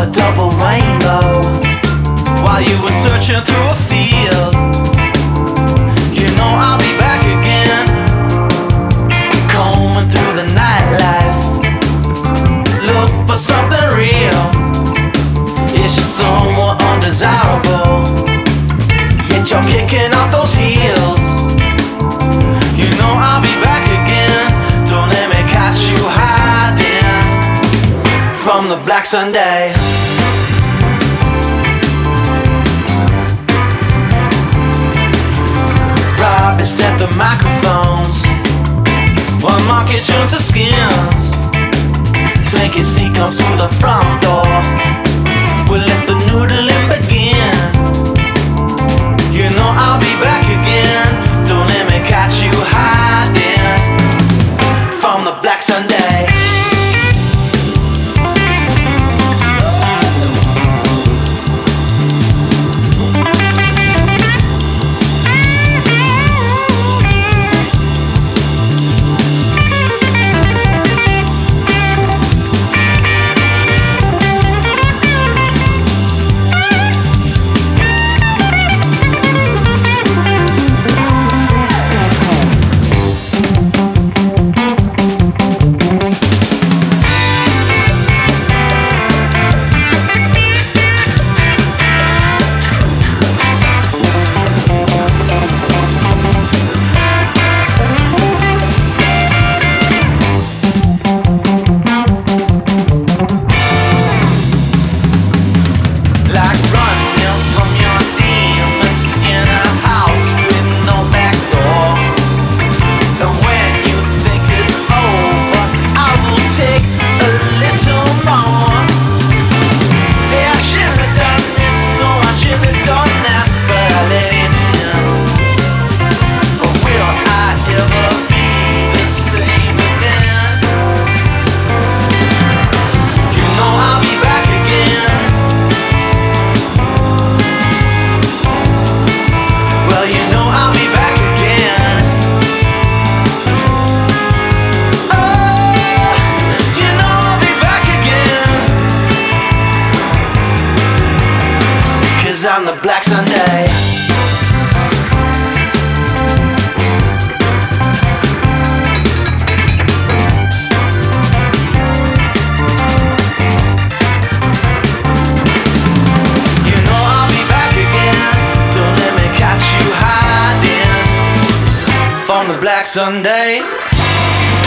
a double rainbow while you were searching through a field. You know I'll be back again, combing through the nightlife. Look for something real. It's just somewhat undesirable, yet you're kicking off those heels. You know I'll be back again. Don't let me catch you hiding from the Black Sunday. Robbie set the microphones while Marky tunes the skins. Slinky C comes through the front door. We'll let the noodling begin. You know I'll be back again. Don't let me catch you hiding from the Black Sunday. On the Black Sunday. You know I'll be back again. Don't let me catch you hiding from the Black Sunday.